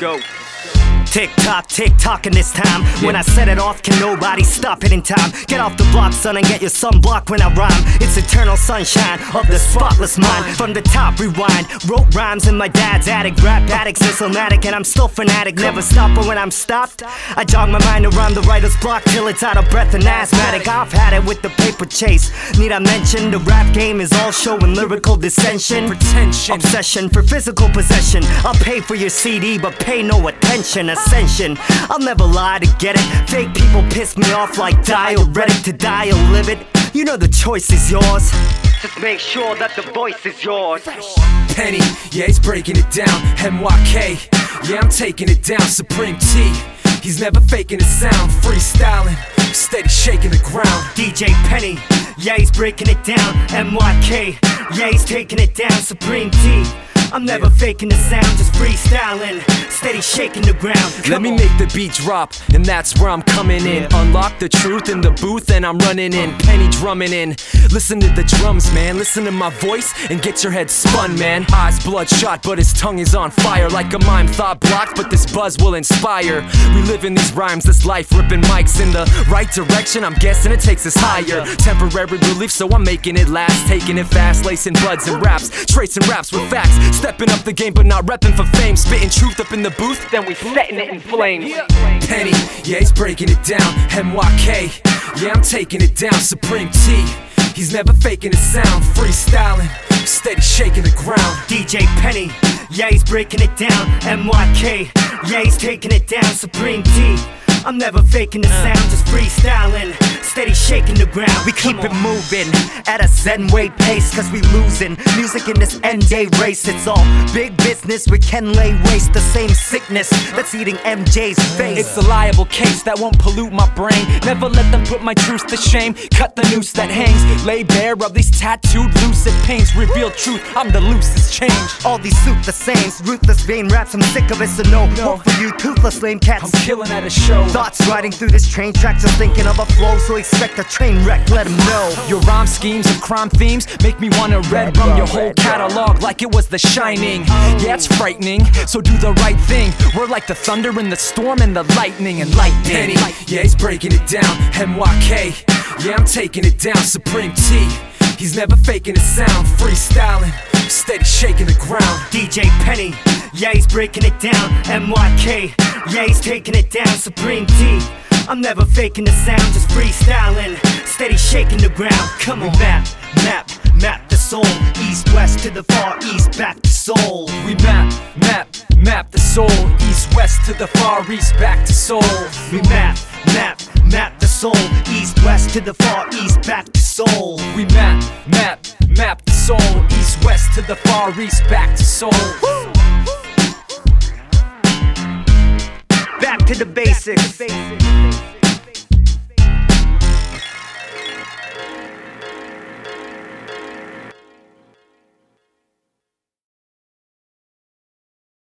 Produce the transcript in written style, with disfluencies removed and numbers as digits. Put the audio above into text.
go. Tick tocking this time. When I set it off, can nobody stop it in time? Get off the block, son, and get your sunblock when I rhyme. It's eternal sunshine of the spotless mind. From the top, rewind. Wrote rhymes in my dad's attic. Rap addicts and somatic, and I'm still fanatic. Never stop, but when I'm stopped, I jog my mind around the writer's block till it's out of breath and asthmatic. I've had it with the paper chase. Need I mention the rap game is all show and lyrical dissension. Pretension, obsession for physical possession. I'll pay for your CD, but pay no attention. Ascension, I'll never lie to get it. Fake people piss me off like diuretic. To die or live it, you know the choice is yours. Just make sure that the voice is yours. Penny, yeah, he's breaking it down. NYK, yeah, I'm taking it down. Supreme T, he's never faking a sound. Freestyling, steady shaking the ground. DJ Penny, yeah, he's breaking it down. NYK, yeah, he's taking it down. Supreme T, I'm never faking the sound, just freestyling, steady shaking the ground. Let me make the beat drop, and that's where I'm coming in. Unlock the truth in the booth, and I'm running in. Penny drumming in. Listen to the drums, man. Listen to my voice, and get your head spun, man. Eyes bloodshot, but his tongue is on fire. Like a mime, thought blocked, but this buzz will inspire. We live in these rhymes, this life, ripping mics in the right direction. I'm guessing it takes us higher. Temporary relief, so I'm making it last. Taking it fast, lacing buds and raps. Tracing raps with facts. Stepping up the game, but not repping for fame. Spitting truth up in the booth, then we setting it in flames. Penny, yeah, he's breaking it down. NYK, yeah, I'm taking it down. Supreme T, he's never faking a sound. Freestyling, steady shaking the ground. DJ Penny, yeah, he's breaking it down. NYK, yeah, he's taking it down. Supreme T, I'm never faking the sound, just freestyling, steady shaking the ground. We keep it moving at a Zen way pace, cause we losing music in this end-day race. It's all big business, we can lay waste the same sickness that's eating MJ's face. It's a liable case that won't pollute my brain. Never let them put my truth to shame. Cut the noose that hangs, lay bare of these tattooed lucid pains. Reveal truth, I'm the loosest change. All these suit the sames, ruthless vain raps, I'm sick of it, so no hope for you toothless lame cats. I'm killing at a show. Thoughts riding through this train track, just thinking of a flow, so expect a train wreck, let him know. Your rhyme schemes of crime themes make me wanna red rum your whole catalog like it was The Shining. Yeah, it's frightening, so do the right thing. We're like the thunder and the storm and the lightning and lightning. Penny, yeah, he's breaking it down. NYK, yeah, I'm taking it down. Supreme T, he's never faking a sound. Freestyling, steady shaking the ground. DJ Penny, yeah, he's breaking it down. NYK, yeah, he's taking it down. Supreme T, I'm never faking the sound, just freestyling, steady shaking the ground. Come on, map the soul, east, west to the far east, back to soul. We map the soul, east, west to the far east, back to soul. We map the soul, east, west to the far east, back to soul. We map the soul, east, west to the far east, back to soul. Back to the basics.